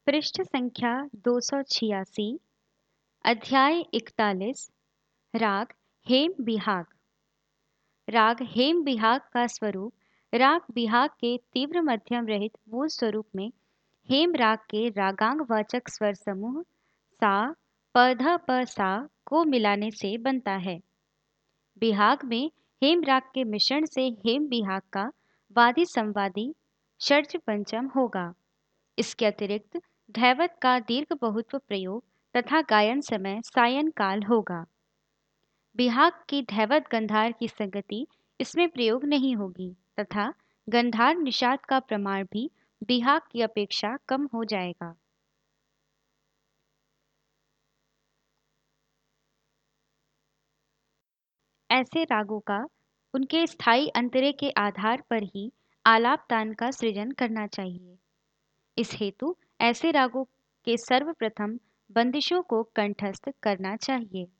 पृष्ठ संख्या 286। अध्याय 41। राग हेम बिहाग। राग हेम बिहाग का स्वरूप राग बिहाग के तीव्र मध्यम रहित मूल स्वरूप में हेम राग के रागांग वाचक स्वर समूह सा प प सा को मिलाने से बनता है। बिहाग में हेम राग के मिश्रण से हेम बिहाग का वादी संवादी षड्ज पंचम होगा। इसके अतिरिक्त धैवत का दीर्घ बहुत्व प्रयोग तथा गायन समय सायन काल होगा। बिहाग की धैवत गंधार की संगति इसमें प्रयोग नहीं होगी तथा गंधार निषाद का प्रमाण भी बिहाग की अपेक्षा कम हो जाएगा। ऐसे रागों का उनके स्थायी अंतरे के आधार पर ही आलाप तान का सृजन करना चाहिए। इस हेतु ऐसे रागों के सर्वप्रथम बंदिशों को कंठस्थ करना चाहिए।